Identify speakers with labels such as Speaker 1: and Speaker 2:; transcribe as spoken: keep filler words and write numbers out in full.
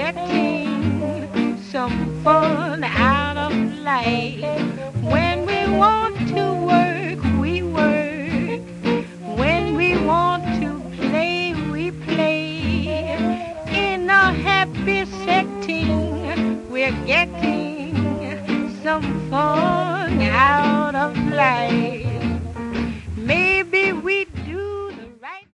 Speaker 1: getting some fun out of life. When we want to work, we work. When we want to play, we play. In a happy setting, we're getting some fun out of life. Maybe we